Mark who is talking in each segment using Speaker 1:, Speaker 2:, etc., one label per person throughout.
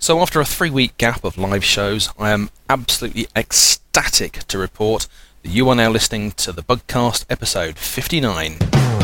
Speaker 1: So after a 3-week gap of live shows, I am absolutely ecstatic to report that you are now listening to the Bugcast episode 59.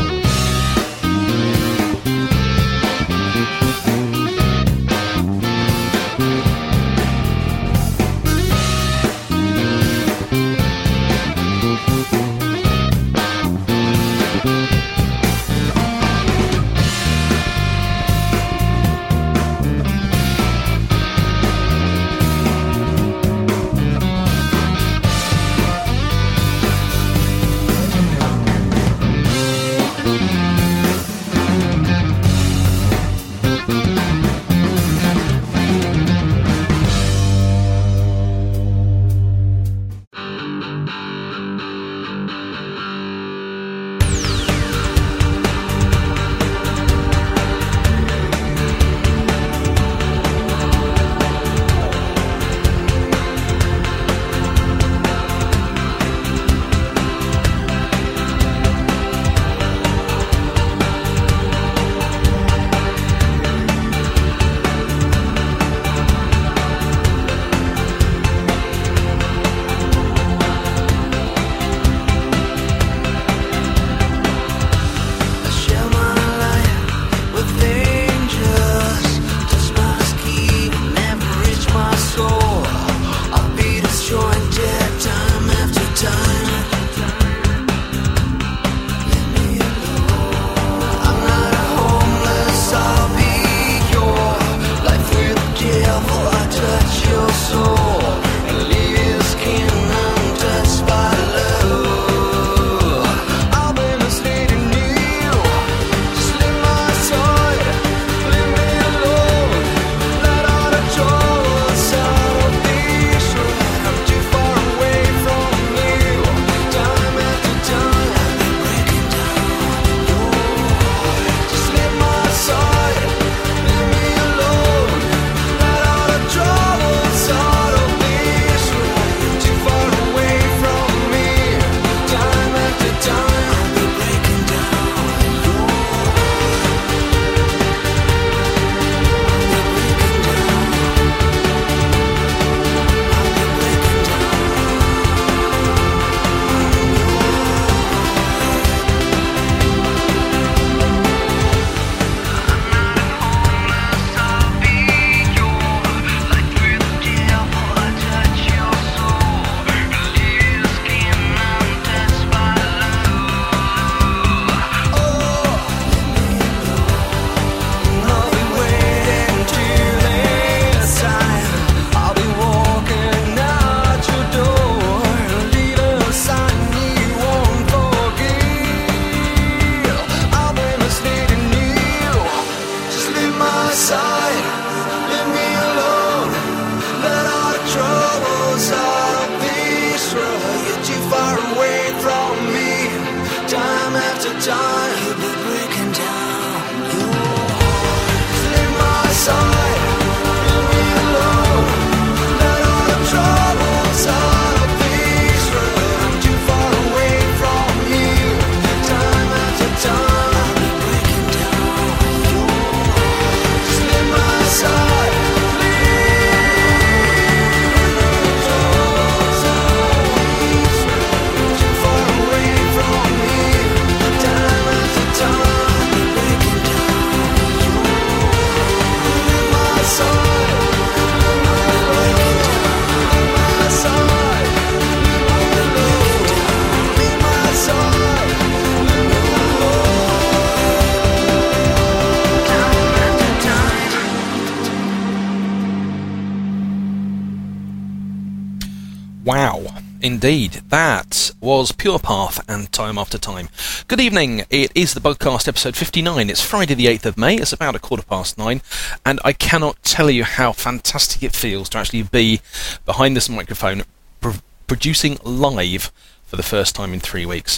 Speaker 1: Wow, indeed. That was Pure Path and Time After Time. Good evening. It is the Bugcast episode 59. It's Friday the 8th of May. It's about 9:15, and I cannot tell you how fantastic it feels to actually be behind this microphone producing live for the first time in 3 weeks.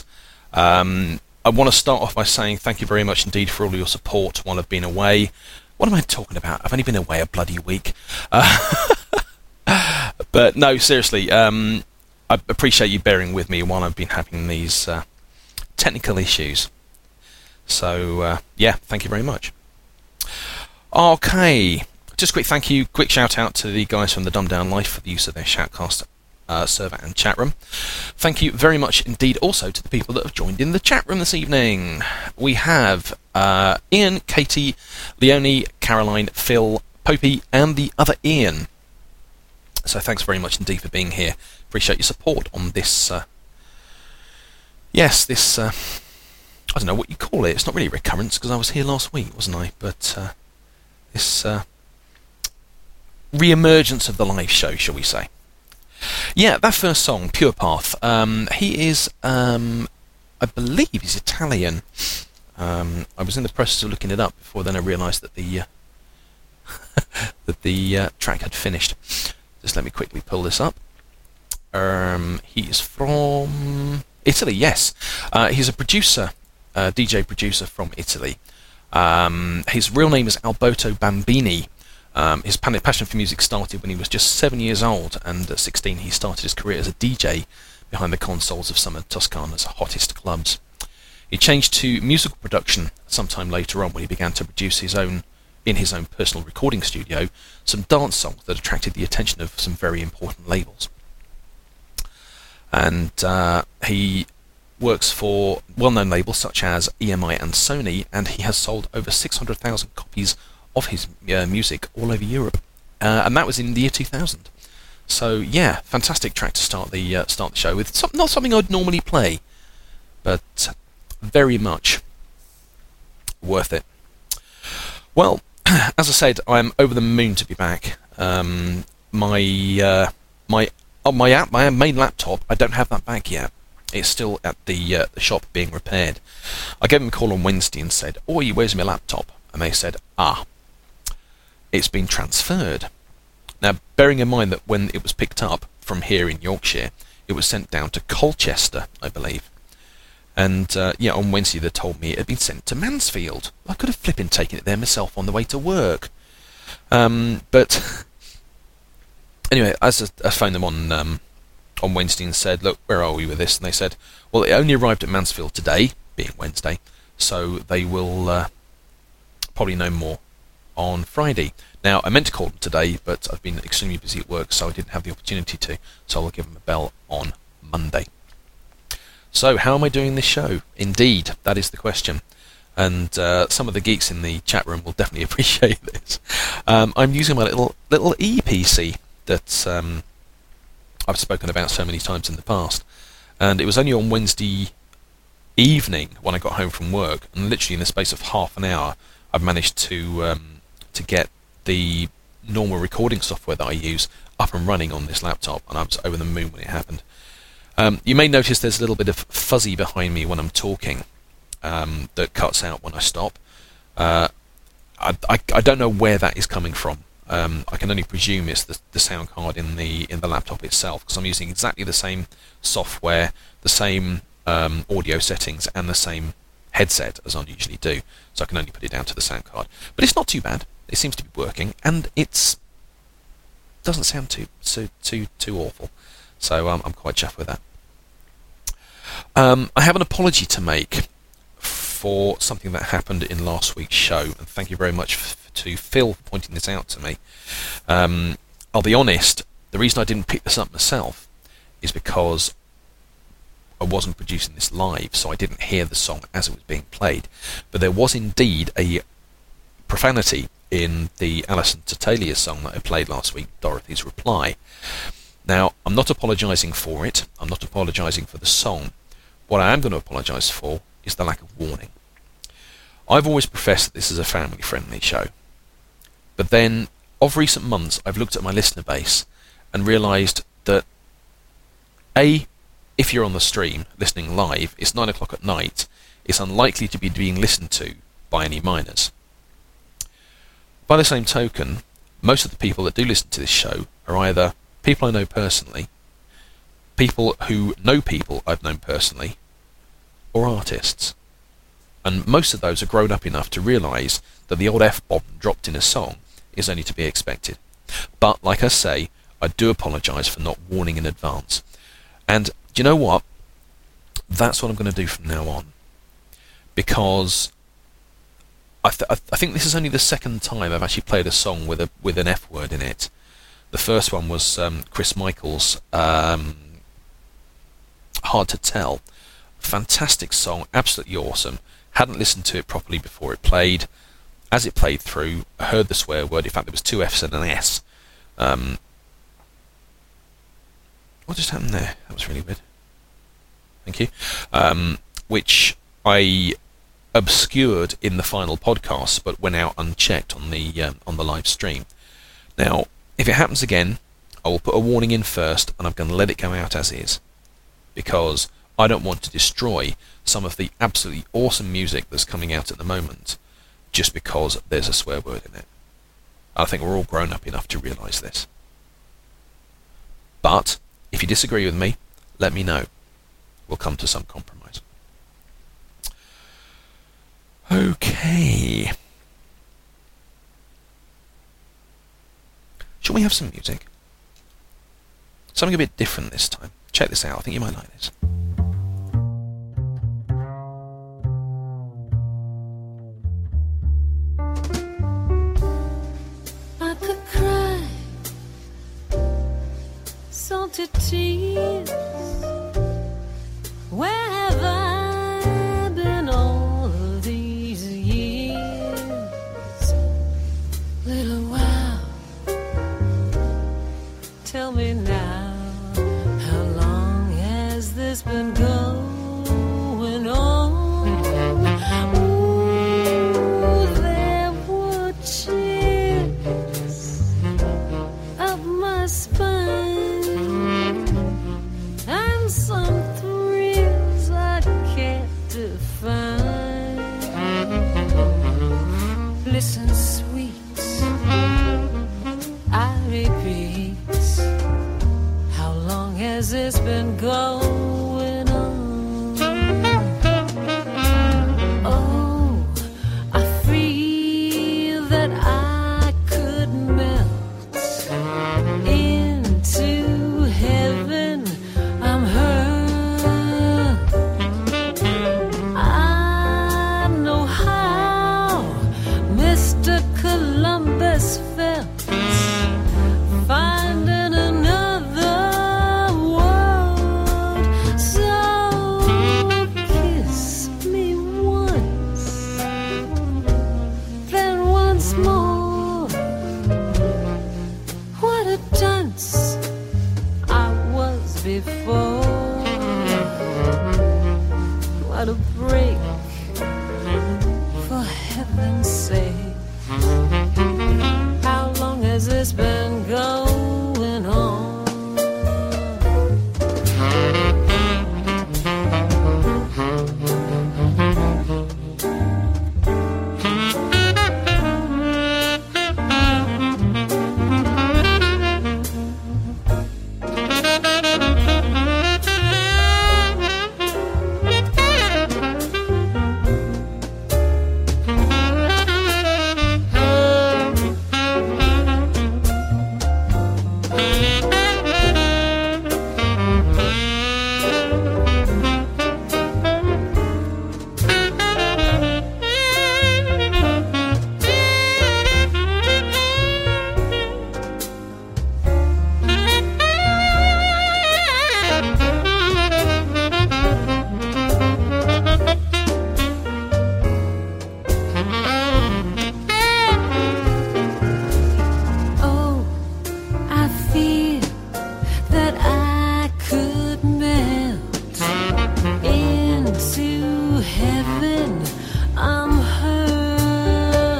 Speaker 1: I want to start off by saying thank you very much indeed for all your support while I've been away. What am I talking about? I've only been away a bloody week. But no, seriously, I appreciate you bearing with me while I've been having these technical issues. So, yeah, thank you very much. Okay, just a quick thank you, quick shout out to the guys from the Dumb Down Life for the use of their Shoutcast server and chat room. Thank you very much indeed also to the people that have joined in the chat room this evening. We have Ian, Katie, Leonie, Caroline, Phil, Popey, and the other Ian. So thanks very much indeed for being here. Appreciate your support on this. This. I don't know what you call it. It's not really a recurrence because I was here last week, wasn't I? But this re-emergence of the live show, shall we say? Yeah, that first song, Pure Path. He is, I believe, he's Italian. I was in the process of looking it up before then I realised that the that the track had finished. Just let me quickly pull this up. He is from Italy, yes. He's a producer, DJ producer from Italy. His real name is Alberto Bambini. His passion for music started when he was just 7 years old, and at 16 he started his career as a DJ behind the consoles of some of Toscana's hottest clubs. He changed to musical production sometime later on when he began to produce in his own personal recording studio, some dance songs that attracted the attention of some very important labels. And he works for well-known labels such as EMI and Sony, and he has sold over 600,000 copies of his music all over Europe, and that was in the year 2000. So yeah, fantastic track to start the show with. Not something I'd normally play, but very much worth it. Well, as I said, I'm over the moon to be back. My main laptop, I don't have that back yet. It's still at the shop being repaired. I gave them a call on Wednesday and said, "Oi, where's my laptop?" And they said, it's been transferred. Now, bearing in mind that when it was picked up from here in Yorkshire, it was sent down to Colchester, I believe. And on Wednesday they told me it had been sent to Mansfield. I could have flipping taken it there myself on the way to work. But anyway, as I phoned them on Wednesday and said, "Look, where are we with this?" And they said, "Well, it only arrived at Mansfield today, being Wednesday, so they will probably know more on Friday." Now, I meant to call them today, but I've been extremely busy at work, so I didn't have the opportunity to, so I'll give them a bell on Monday. So, how am I doing this show? Indeed, that is the question. And some of the geeks in the chat room will definitely appreciate this. I'm using my little e-PC that I've spoken about so many times in the past. And it was only on Wednesday evening when I got home from work, and literally in the space of half an hour, I've managed to get the normal recording software that I use up and running on this laptop, and I was over the moon when it happened. You may notice there's a little bit of fuzzy behind me when I'm talking that cuts out when I stop. I don't know where that is coming from. I can only presume it's the sound card in the laptop itself, because I'm using exactly the same software, the same audio settings, and the same headset as I usually do. So I can only put it down to the sound card. But it's not too bad. It seems to be working, and it doesn't sound too awful. So I'm quite chuffed with that. I have an apology to make for something that happened in last week's show, and thank you very much to Phil for pointing this out to me. I'll be honest, the reason I didn't pick this up myself is because I wasn't producing this live, so I didn't hear the song as it was being played. But there was indeed a profanity in the Alison Tatalia song that I played last week, Dorothy's Reply. Now, I'm not apologising for it. I'm not apologising for the song. What I am going to apologise for is the lack of warning. I've always professed that this is a family-friendly show. But then, of recent months, I've looked at my listener base and realised that, A, if you're on the stream, listening live, it's 9 o'clock at night, it's unlikely to be being listened to by any minors. By the same token, most of the people that do listen to this show are either people I know personally, people who know people I've known personally, or artists. And most of those are grown up enough to realise that the old F-bomb dropped in a song is only to be expected. But, like I say, I do apologise for not warning in advance. And, do you know what? That's what I'm going to do from now on. Because I think this is only the second time I've actually played a song with an F word in it. The first one was Chris Michael's Hard to Tell. Fantastic song, absolutely awesome. Hadn't listened to it properly before it played. As it played through, I heard the swear word. In fact, there was 2 F's and an S. What just happened there? That was really weird. Thank you. Which I obscured in the final podcast, but went out unchecked on the live stream. Now, if it happens again, I will put a warning in first, and I'm going to let it go out as is, because I don't want to destroy some of the absolutely awesome music that's coming out at the moment just because there's a swear word in it. I think we're all grown up enough to realise this. But if you disagree with me, let me know. We'll come to some compromise. Okay. Shall we have some music? Something a bit different this time. Check this out. I think you might like this.
Speaker 2: I could cry salty tears. Where have I been all of these years? Little while, tell me now, how long has this been going on? Ooh, there were chills up my spine, and some thrills I can't define. Listen, sweet, I repeat, how long has this been going on? Oh, I feel that I could melt into heaven. I'm hurt. I know how Mr. Columbus felt finding another world. So kiss me once, then once more. What a dunce I was before. What a break, for heaven's sake. How long has this been going on? Oh, I feel that I could melt into heaven. I'm hurt.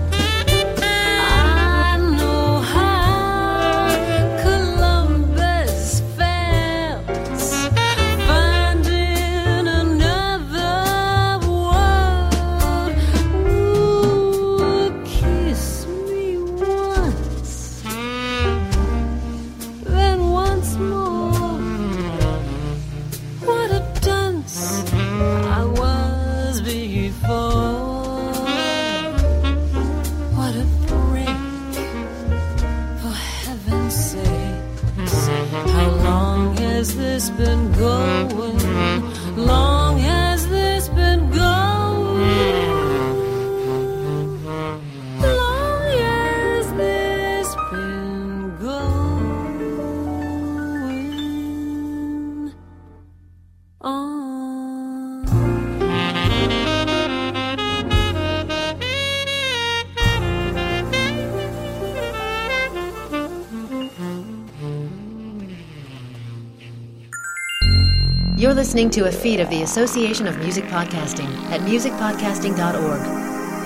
Speaker 2: I know how Columbus felt finding another world. Ooh, kiss me once, then once more. What a dunce I was before. What a break, for heaven's sake. How long has this been going? Long has this been going
Speaker 3: You're listening to a feed of the Association of Music Podcasting at musicpodcasting.org.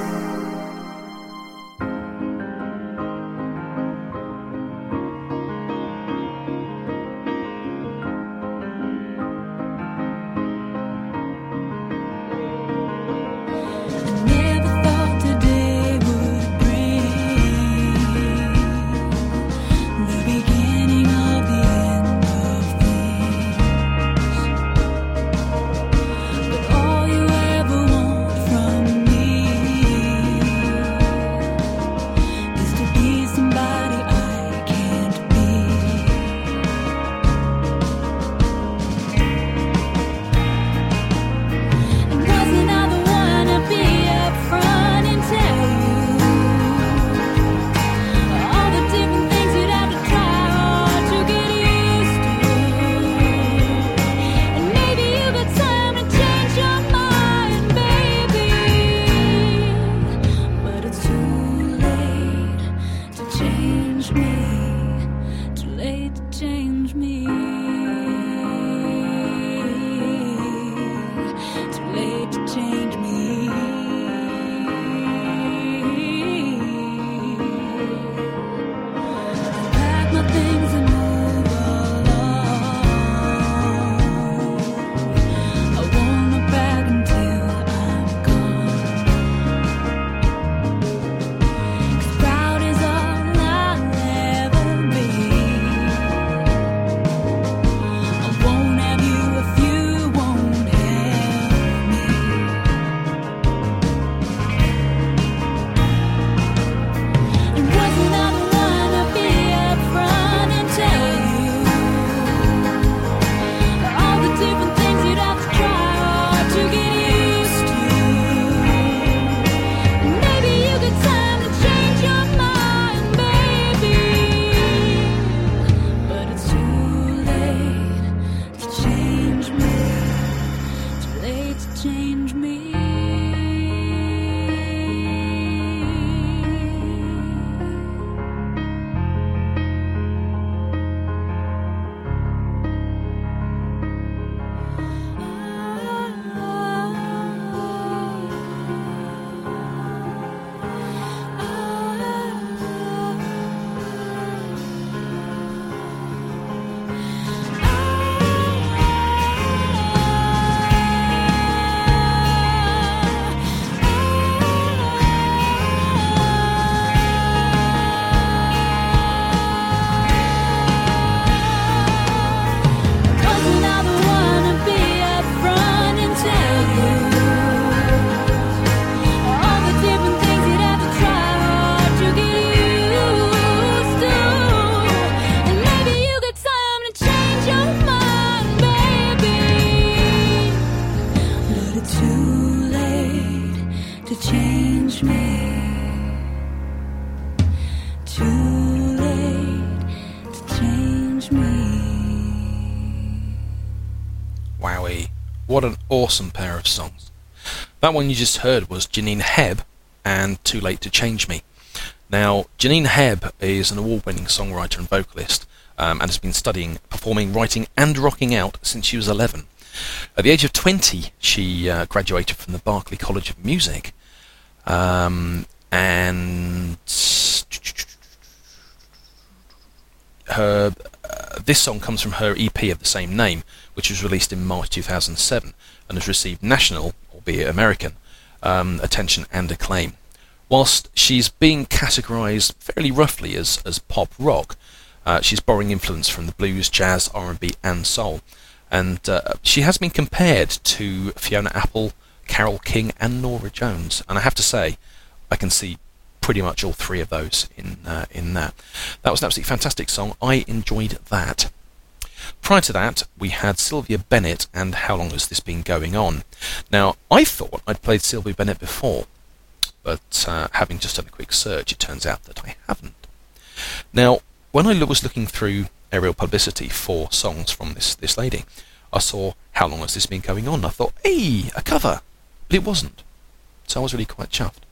Speaker 1: What an awesome pair of songs. That one you just heard was Janine Hebb and Too Late to Change Me. Now, Janine Hebb is an award-winning songwriter and vocalist and has been studying, performing, writing and rocking out since she was 11. At the age of 20, she graduated from the Berklee College of Music and her this song comes from her EP of the same name, which was released in March 2007 and has received national, albeit American, attention and acclaim. Whilst she's being categorised fairly roughly as pop rock, she's borrowing influence from the blues, jazz, R&B and soul, and she has been compared to Fiona Apple, Carole King and Norah Jones, and I have to say I can see pretty much all three of those in that. That was an absolutely fantastic song. I enjoyed that. Prior to that, we had Sylvia Bennett and How Long Has This Been Going On? Now, I thought I'd played Sylvia Bennett before, but having just done a quick search, it turns out that I haven't. Now, when I was looking through aerial publicity for songs from this lady, I saw How Long Has This Been Going On? I thought, hey, a cover. But it wasn't. So I was really quite chuffed.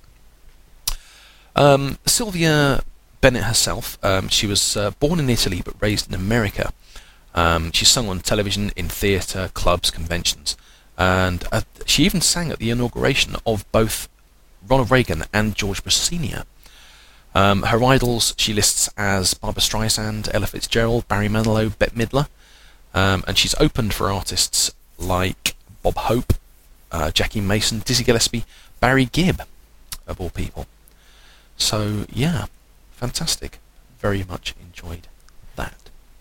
Speaker 1: Sylvia Bennett herself, she was born in Italy but raised in America. She's sung on television, in theatre, clubs, conventions, and she even sang at the inauguration of both Ronald Reagan and George Bush Sr. Her idols she lists as Barbra Streisand, Ella Fitzgerald, Barry Manilow, Bette Midler, and she's opened for artists like Bob Hope, Jackie Mason, Dizzy Gillespie, Barry Gibb, of all people. So yeah, fantastic. Very much enjoyed that.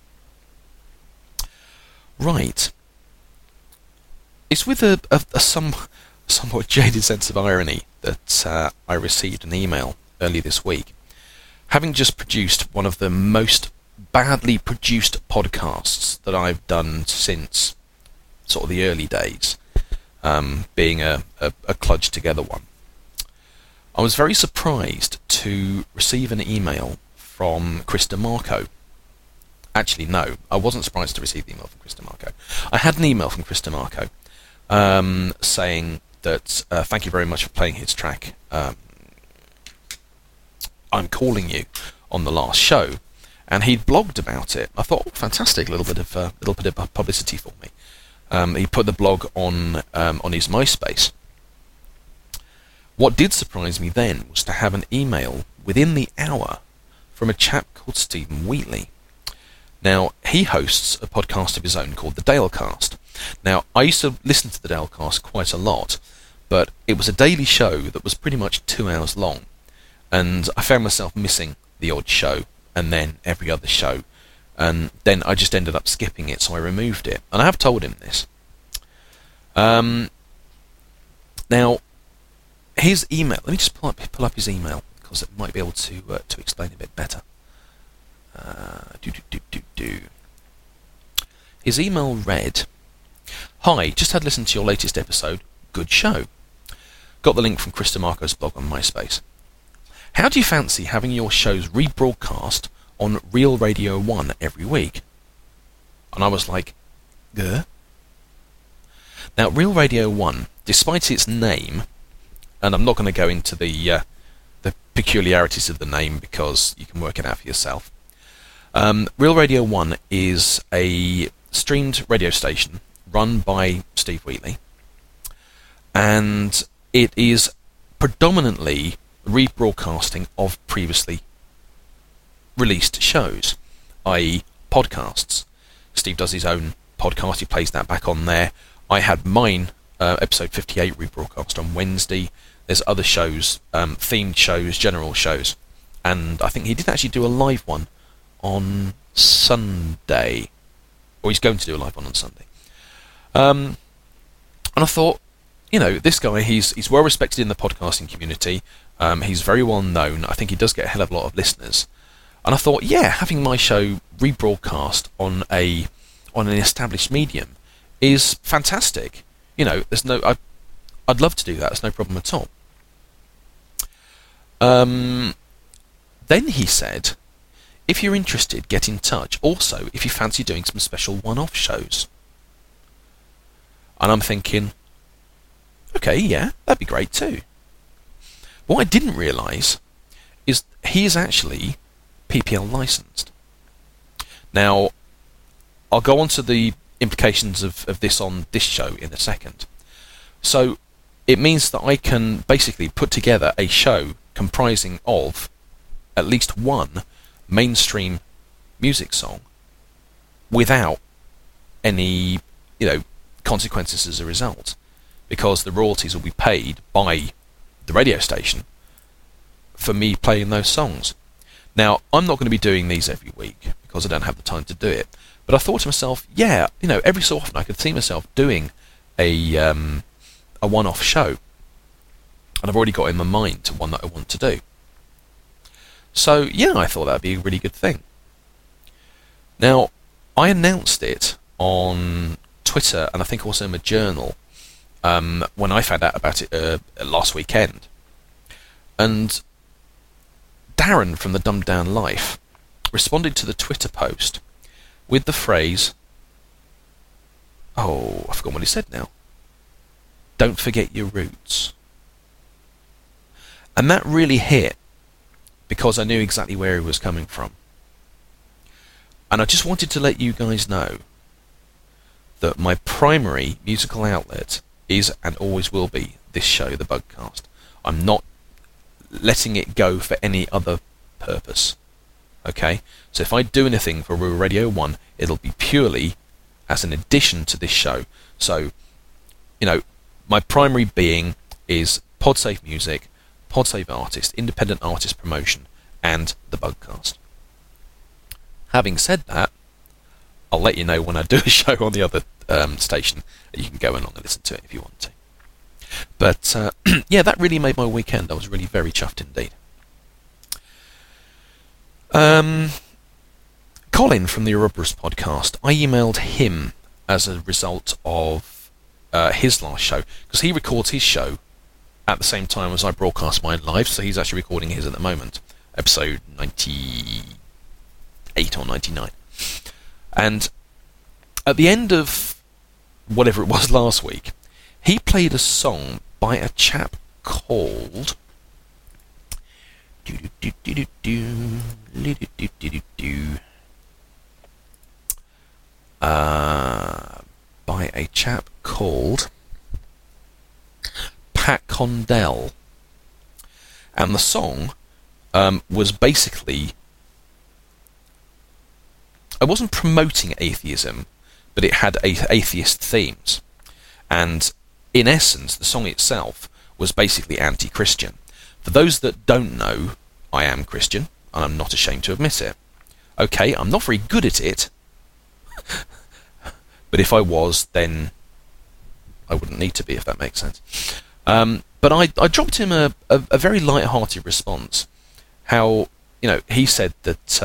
Speaker 1: Right. It's with a somewhat jaded sense of irony that I received an email early this week, having just produced one of the most badly produced podcasts that I've done since sort of the early days, being a kludged together one. I was very surprised to receive an email from Chris DeMarco. Actually, no, I wasn't surprised to receive the email from Chris DeMarco. I had an email from Chris DeMarco saying that thank you very much for playing his track, I'm Calling You, on the last show, and he'd blogged about it. I thought, oh, fantastic, a little bit of publicity for me. He put the blog on his MySpace. What did surprise me then was to have an email within the hour from a chap called Stephen Wheatley. Now, he hosts a podcast of his own called The Dalecast. Now, I used to listen to The Dalecast quite a lot, but it was a daily show that was pretty much 2 hours long, and I found myself missing the odd show, and then every other show, and then I just ended up skipping it, so I removed it. And I have told him this. Now, his email, let me just pull up his email, because it might be able to explain a bit better. His email read, "Hi, just had listened to your latest episode. Good show. Got the link from Chris DeMarco's blog on MySpace. How do you fancy having your shows rebroadcast on Real Radio 1 every week?" And I was like, Gah? Now, Real Radio 1, despite its name, and I'm not going to go into the peculiarities of the name because you can work it out for yourself. Real Radio 1 is a streamed radio station run by Steve Wheatley, and it is predominantly rebroadcasting of previously released shows, i.e. podcasts. Steve does his own podcast, he plays that back on there. I had mine, episode 58, rebroadcast on Wednesday. There's other shows, themed shows, general shows, and I think he did actually do a live one on Sunday, or he's going to do a live one on Sunday. And I thought, you know, this guy, he's well respected in the podcasting community. He's very well known. I think he does get a hell of a lot of listeners. And I thought, yeah, having my show rebroadcast on an established medium is fantastic. You know, I'd love to do that. There's no problem at all. Then he said, if you're interested, get in touch. Also, if you fancy doing some special one-off shows. And I'm thinking, okay, yeah, that'd be great too. What I didn't realise is he is actually PPL licensed. Now, I'll go on to the implications of this on this show in a second. So, it means that I can basically put together a show comprising of at least one mainstream music song without any, consequences as a result, because the royalties will be paid by the radio station for me playing those songs. Now, I'm not going to be doing these every week because I don't have the time to do it, but I thought to myself, yeah, every so often I could see myself doing a one-off show, and I've already got in my mind to one that I want to do. So, yeah, I thought that would be a really good thing. Now, I announced it on Twitter, and I think also in my journal, when I found out about it last weekend. And Darren from the Dumbed Down Life responded to the Twitter post with the phrase, oh, I've forgotten what he said now. Don't forget your roots. And that really hit, because I knew exactly where he was coming from. And I just wanted to let you guys know that my primary musical outlet is and always will be this show, the Bugcast. I'm not letting it go for any other purpose. Okay? So if I do anything for Rural Radio 1, it'll be purely as an addition to this show. So, my primary being is Podsafe Music, Podsafe Artist, Independent Artist Promotion, and the Bugcast. Having said that, I'll let you know when I do a show on the other station. You can go along and listen to it if you want to. But, yeah, that really made my weekend. I was really very chuffed indeed. Colin from the Ouroboros podcast, I emailed him as a result of his last show, because he records his show at the same time as I broadcast mine live, so he's actually recording his at the moment, episode 98 or 99. And at the end of whatever it was last week, he played a song by a chap called Pat Condell, and the song was basically, I wasn't promoting atheism, but it had atheist themes, and in essence the song itself was basically anti-Christian. For those that don't know, I am Christian, and I'm not ashamed to admit it. Okay, I'm not very good at it, but if I was, then I wouldn't need to be, if that makes sense. But I dropped him a very light-hearted response. How, he said that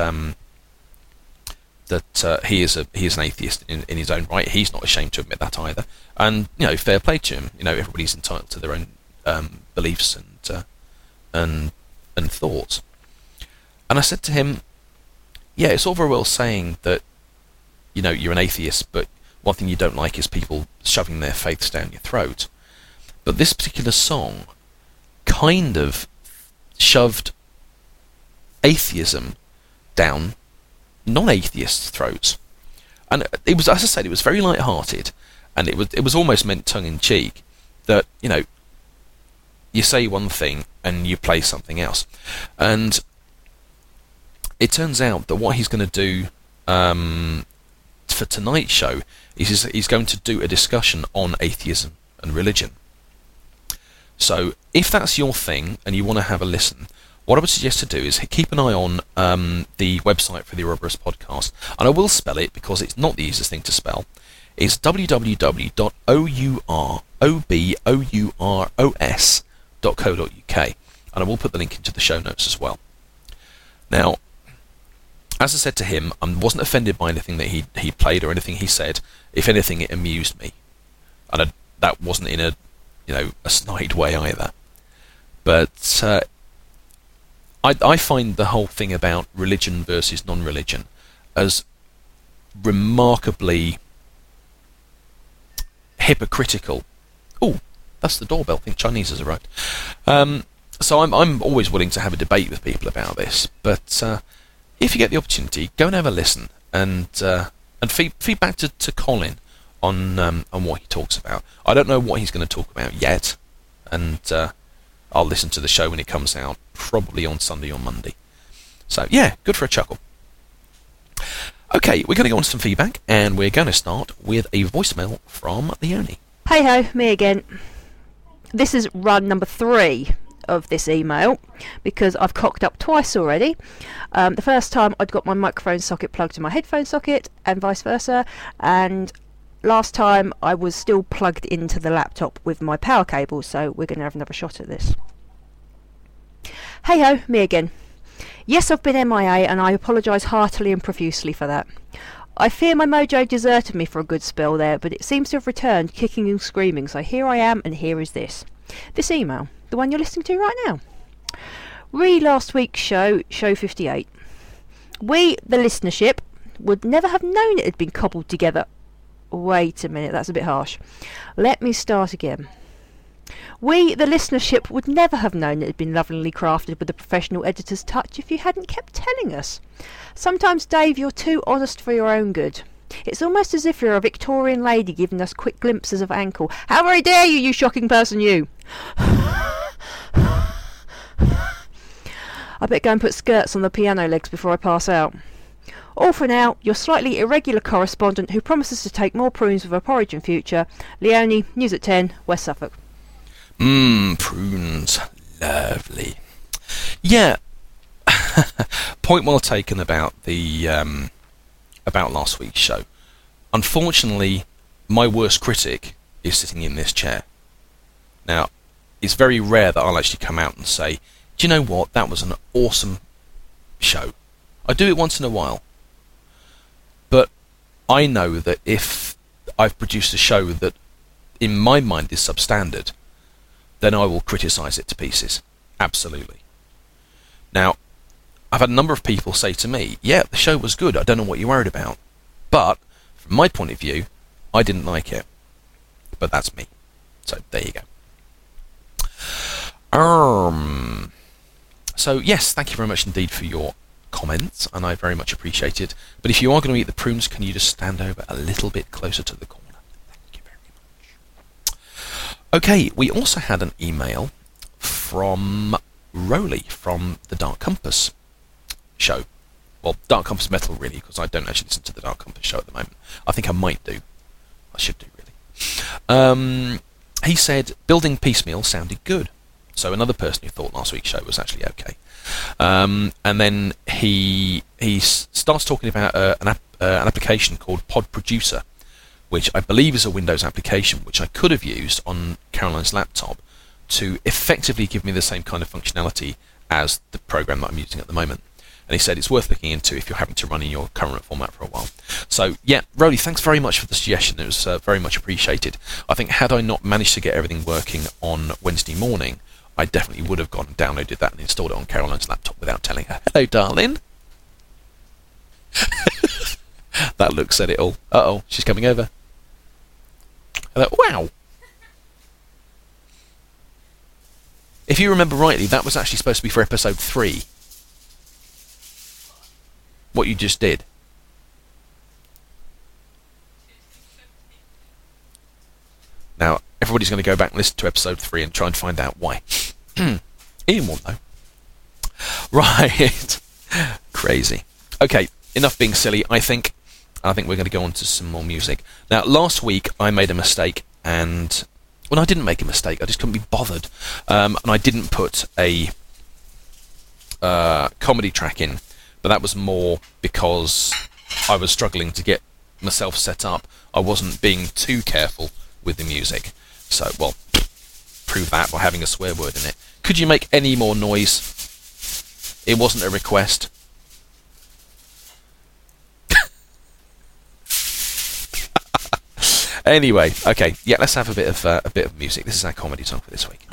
Speaker 1: he is an atheist in his own right. He's not ashamed to admit that either. And fair play to him. Everybody's entitled to their own beliefs and thoughts. And I said to him, yeah, it's all very well saying that you're an atheist, but one thing you don't like is people shoving their faiths down your throat. But this particular song kind of shoved atheism down non-atheists' throats. And it was, as I said, it was very light-hearted, and it was almost meant tongue-in-cheek that, you say one thing and you play something else. And it turns out that what he's going to do for tonight's show is he's going to do a discussion on atheism and religion. So if that's your thing and you want to have a listen, what I would suggest to do is keep an eye on the website for the Ouroboros podcast, and I will spell it because it's not the easiest thing to spell. It's www.ouroboros.co.uk, and I will put the link into the show notes as well. Now, as I said to him, I wasn't offended by anything that he played or anything he said. If anything, it amused me, and that wasn't in a snide way either. But I find the whole thing about religion versus non-religion as remarkably hypocritical. Oh, that's the doorbell. I think Chinese has arrived. So I'm always willing to have a debate with people about this. But if you get the opportunity, go and have a listen and feedback to Colin on what he talks about. I don't know what he's going to talk about yet, and I'll listen to the show when it comes out, probably on Sunday or Monday. So yeah, good for a chuckle. Okay, we're going to go on to some feedback, and we're going to start with a voicemail from Leonie.
Speaker 4: Hey ho, me again. This is run number 3 of this email because I've cocked up twice already. The first time I'd got my microphone socket plugged to my headphone socket and vice versa, and last time I was still plugged into the laptop with my power cable, so we're going to have another shot at this. Hey ho, me again. Yes, I've been MIA and I apologise heartily and profusely for that. I fear my mojo deserted me for a good spell there, but it seems to have returned kicking and screaming, so here I am and here is this. This email, the one you're listening to right now. Re last week's show 58. We, the listenership, would never have known it had been cobbled together. Wait a minute, that's a bit harsh. Let me start again. We, the listenership, would never have known it had been lovingly crafted with a professional editor's touch if you hadn't kept telling us. Sometimes, Dave, you're too honest for your own good. It's almost as if you're a Victorian lady giving us quick glimpses of ankle. How very dare you, you shocking person, you! I better go and put skirts on the piano legs before I pass out. All for now, your slightly irregular correspondent who promises to take more prunes with her porridge in future, Leonie, News at 10, West Suffolk.
Speaker 1: Prunes. Lovely. Yeah. Point well taken about the about last week's show. Unfortunately, my worst critic is sitting in this chair. Now, it's very rare that I'll actually come out and say, do you know what, that was an awesome show. I do it once in a while. But I know that if I've produced a show that in my mind is substandard, then I will criticise it to pieces. Absolutely. Now, I've had a number of people say to me, yeah, the show was good, I don't know what you're worried about. But, from my point of view, I didn't like it. But that's me. So, there you go. So, yes, thank you very much indeed for your comments, and I very much appreciate it. But if you are going to eat the prunes, can you just stand over a little bit closer to the corner? Thank you very much. Okay, we also had an email from Rowley from the Dark Compass show. Well, Dark Compass Metal, really, because I don't actually listen to the Dark Compass show at the moment. I think I might do. I should do, really. He said, building piecemeal sounded good. So another person who thought last week's show was actually okay. And then he starts talking about an application called Pod Producer, which I believe is a Windows application, which I could have used on Caroline's laptop to effectively give me the same kind of functionality as the program that I'm using at the moment. And he said it's worth looking into if you're having to run in your current format for a while. So, yeah, Rowley, thanks very much for the suggestion. It was very much appreciated. I think had I not managed to get everything working on Wednesday morning, I definitely would have gone and downloaded that and installed it on Caroline's laptop without telling her, hello, darling. That look said it all. Uh-oh, she's coming over. Hello. Wow. If you remember rightly, that was actually supposed to be for episode 3. What you just did. Now, everybody's going to go back and listen to episode 3 and try and find out why. Ian won't know. Right. Crazy. Okay, enough being silly, I think. I think we're going to go on to some more music. Now, last week I made a mistake, and... Well, I didn't make a mistake, I just couldn't be bothered. And I didn't put a comedy track in, but that was more because I was struggling to get myself set up. I wasn't being too careful with the music. So, well, prove that by having a swear word in it. Could you make any more noise? It wasn't a request. Anyway, okay, yeah, let's have a bit of music. This is our comedy song for this week.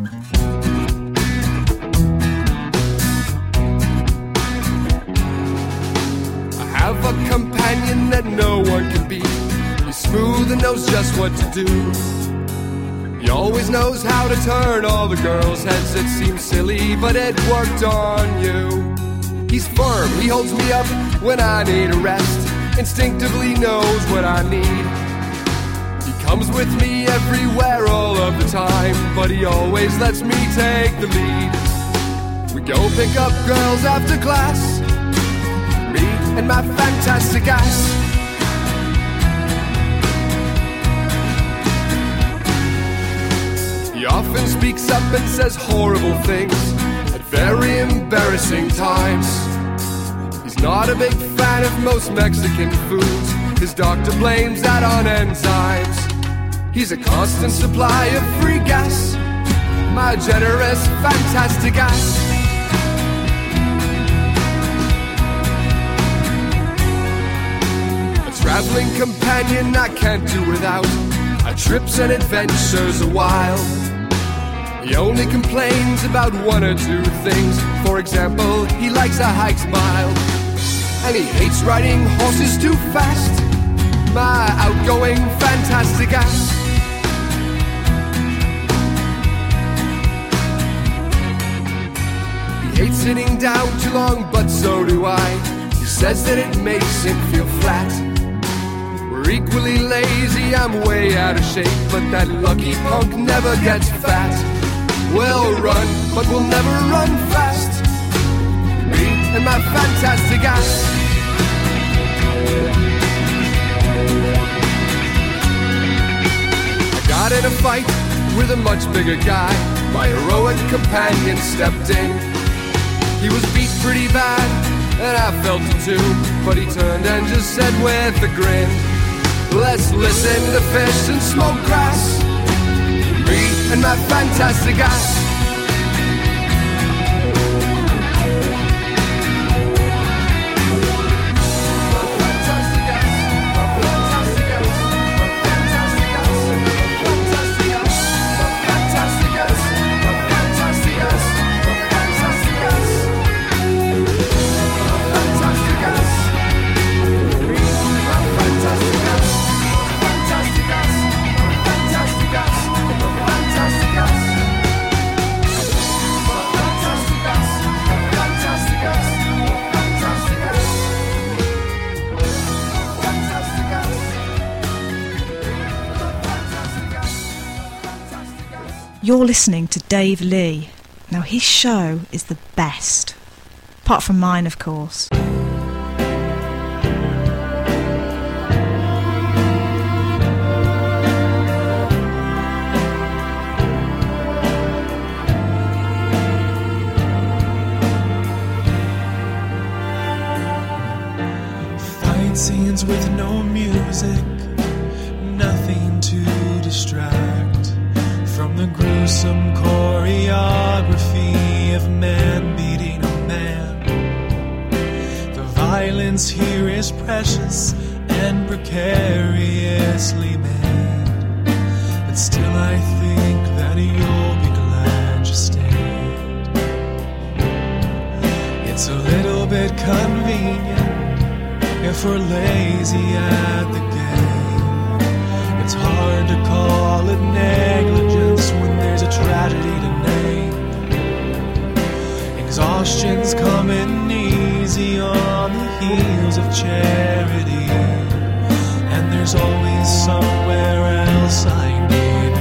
Speaker 5: I have a companion that no one can beat. He's smooth and knows just what to do. He always knows how to turn all the girls' heads. It seems silly, but it worked on you. He's firm, he holds me up when I need a rest. Instinctively knows what I need. He comes with me everywhere all of the time, but he always lets me take the lead. We go pick up girls after class, me and my fantastic ass. He often speaks up and says horrible things at very embarrassing times. He's not a big fan of most Mexican foods. His doctor blames that on enzymes. He's a constant supply of free gas, my generous, fantastic ass. A traveling companion I can't do without. Our trips and adventures are wild. He only complains about one or two things. For example, he likes a hikes mild. And he hates riding horses too fast, my outgoing, fantastic ass. sitting down too long, but so do I. He says that it makes him feel flat. We're equally lazy, I'm way out of shape, but that lucky punk never gets fat. We'll run, but we'll never run fast. Me and my fantastic ass. I got in a fight with a much bigger guy. My heroic companion stepped in. He was beat pretty bad, and I felt it too. But he turned and just said with a grin, let's listen to fish and smoke grass. Me and my fantastic ass.
Speaker 6: You're listening to Dave Lee. Now his show is the best. Apart from mine, of course.
Speaker 7: Fight scenes with no music, nothing to distract from the gruesome choreography of man beating a man. The violence here is precious and precariously made, but still I think that you'll be glad you stayed. It's a little bit convenient if we're lazy at the game. It's hard to call it negligence when there's a tragedy to name. Exhaustion's coming easy on the heels of charity, and there's always somewhere else I need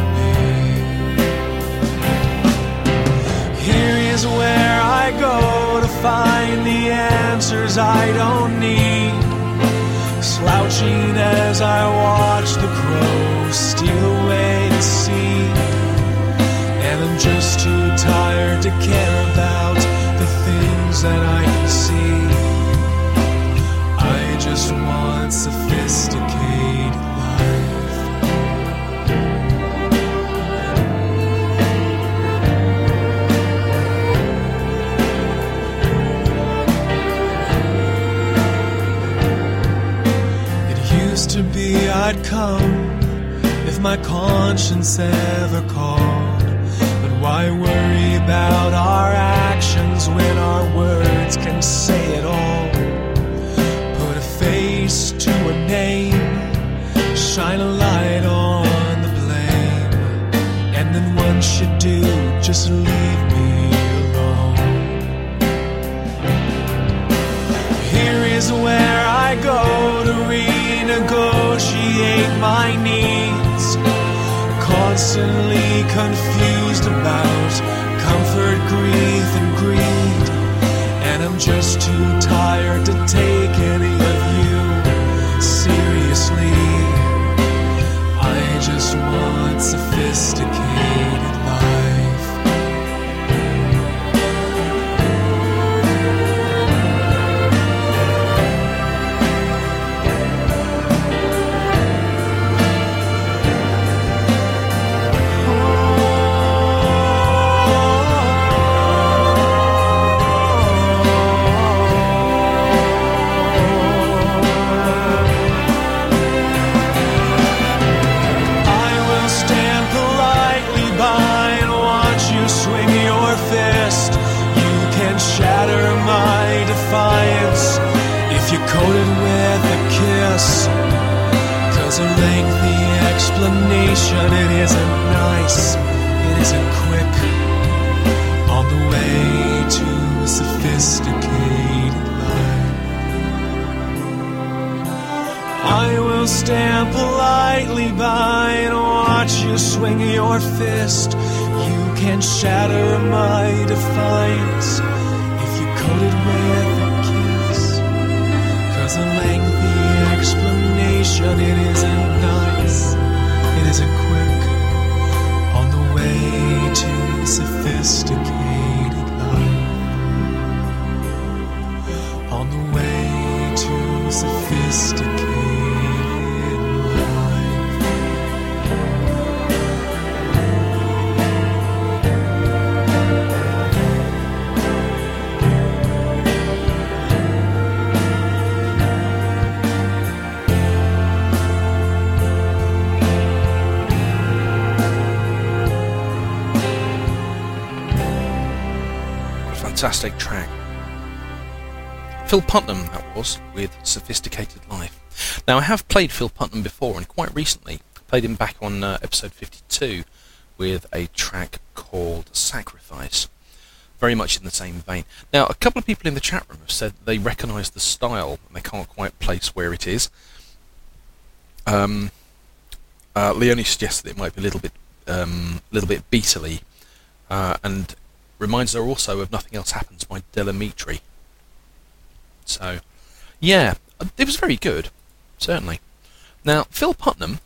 Speaker 7: to be. Here is where I go to find the answers I don't need, slouching as I watch the crows steal away to sea. And I'm just too tired to care about the things that I can see. I just want sophisticated life. It used to be I'd come if my conscience ever called, but why worry about our actions when our words can say it all? Put a face to a name, shine a light on the blame, and then once you do, just leave me alone. Here is where I go to renegotiate my needs, constantly confused about comfort, grief, and greed. And I'm just too tired to take any of you seriously. I just want sophisticated life. Coated with a kiss, 'cause a lengthy explanation, it isn't nice, it isn't quick. on the way to a sophisticated life. I will stand politely by and watch you swing your fist. You can shatter my defiance if you coat it with a kiss. 'Cause a lengthy explanation, it isn't nice, it isn't quick, on the way to sophisticated life. On the way to sophisticated life.
Speaker 1: Fantastic track. Phil Putnam, that was, with Sophisticated Life. Now, I have played Phil Putnam before, and quite recently played him back on episode 52 with a track called Sacrifice. Very much in the same vein. Now, a couple of people in the chat room have said they recognise the style, and they can't quite place where it is. Leonie suggested it might be a little bit beatily, and reminds her also of Nothing Else Happens by Delamitri. So, yeah, it was very good, certainly. Now, Phil Putnam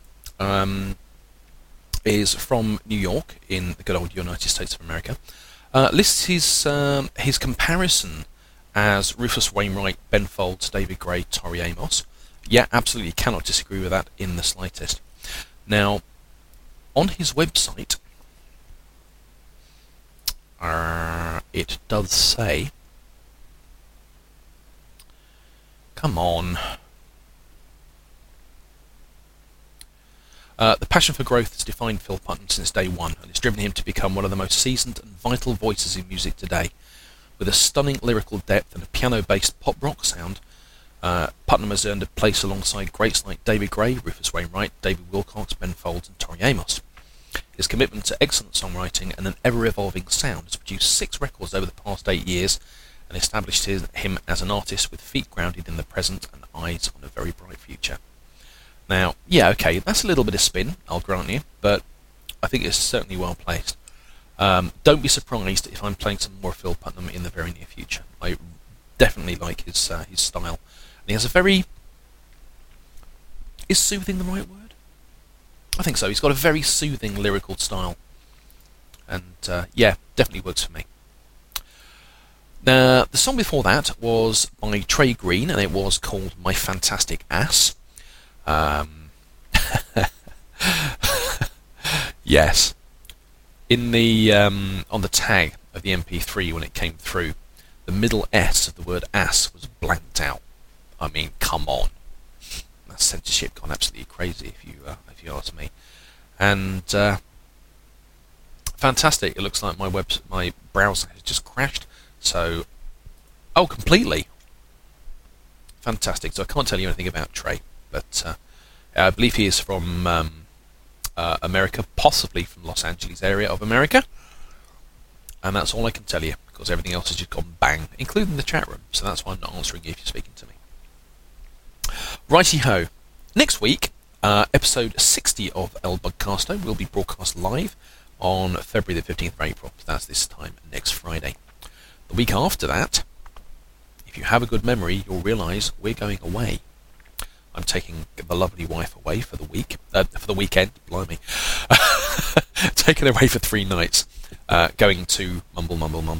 Speaker 1: is from New York in the good old United States of America. Lists his comparison as Rufus Wainwright, Ben Folds, David Gray, Tori Amos. Yeah, absolutely cannot disagree with that in the slightest. Now, on his website, it does say, come on, the passion for growth has defined Phil Putnam since day one, and it's driven him to become one of the most seasoned and vital voices in music today. With a stunning lyrical depth and a piano-based pop rock sound, Putnam has earned a place alongside greats like David Gray, Rufus Wainwright, David Wilcox, Ben Folds and Tori Amos. His commitment to excellent songwriting and an ever-evolving sound has produced 6 records over the past 8 years and established him as an artist with feet grounded in the present and eyes on a very bright future. Now, yeah, okay, that's a little bit of spin, I'll grant you, but I think it's certainly well placed. Don't be surprised if I'm playing some more Phil Putnam in the very near future. I definitely like his style. And he has a very... Is soothing the right word? I think so. He's got a very soothing lyrical style. And, yeah, definitely works for me. Now, the song before that was by Trey Green, and it was called My Fantastic Ass. Yes. In the on the tag of the MP3 when it came through, the middle S of the word ass was blanked out. I mean, come on. That's censorship gone absolutely crazy if you ask me. And fantastic. It looks like my browser has just crashed. So, oh, completely. Fantastic. So I can't tell you anything about Trey, but I believe he is from America, possibly from Los Angeles area of America. And that's all I can tell you, because everything else has just gone bang, including the chat room. So that's why I'm not answering you if you're speaking to me. Righty-ho. Next week, episode 60 of El Bugcaster will be broadcast live on February the 15th of April. So that's this time next Friday. The week after that, if you have a good memory, you'll realise we're going away. I'm taking the lovely wife away for the weekend, blimey. Taking her away for 3 nights. Going to Mumble.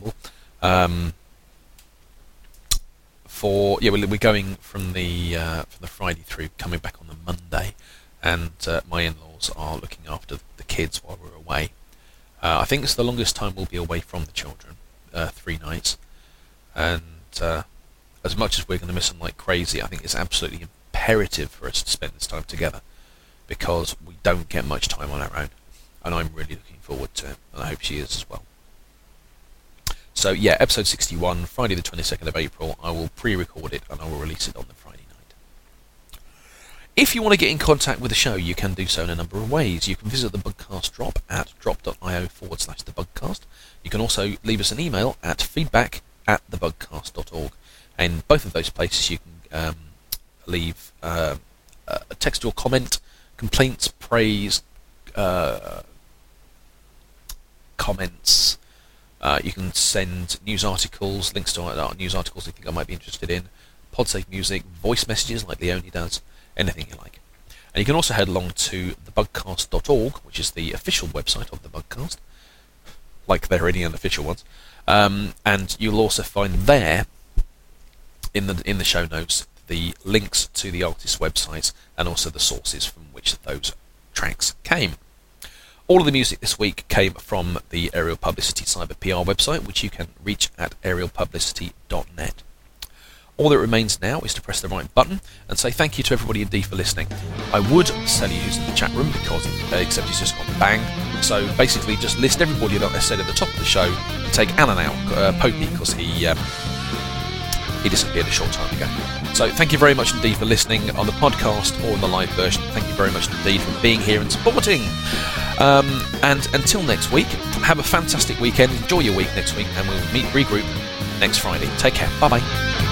Speaker 1: We're going from the Friday through, coming back on the Monday, and my in-laws are looking after the kids while we're away. I think it's the longest time we'll be away from the children, 3 nights, and as much as we're going to miss them like crazy, I think it's absolutely imperative for us to spend this time together, because we don't get much time on our own, and I'm really looking forward to it, and I hope she is as well. So yeah, episode 61, Friday the 22nd of April. I will pre-record it and I will release it on the Friday night. If you want to get in contact with the show, you can do so in a number of ways. You can visit the Bugcast drop at drop.io/thebugcast. You can also leave us an email at feedback@thebugcast.org. And both of those places you can leave a text or comment, complaints, praise, comments. You can send news articles, links to news articles you think I might be interested in, PodSafe music, voice messages like Leonie does, anything you like. And you can also head along to thebugcast.org, which is the official website of the Bugcast, like there are any unofficial ones. And you'll also find there, in the show notes, the links to the artists' websites and also the sources from which those tracks came. All of the music this week came from the Aerial Publicity Cyber PR website, which you can reach at aerialpublicity.net. All that remains now is to press the right button and say thank you to everybody indeed for listening. I would tell you who's in the chat room, except he's just gone bang. So basically just list everybody that I said at the top of the show and take Alan out, Pokey, because he disappeared a short time ago. So thank you very much indeed for listening on the podcast or on the live version. Thank you very much indeed for being here and supporting. And until next week, have a fantastic weekend. Enjoy your week next week, and we'll regroup next Friday. Take care. Bye-bye.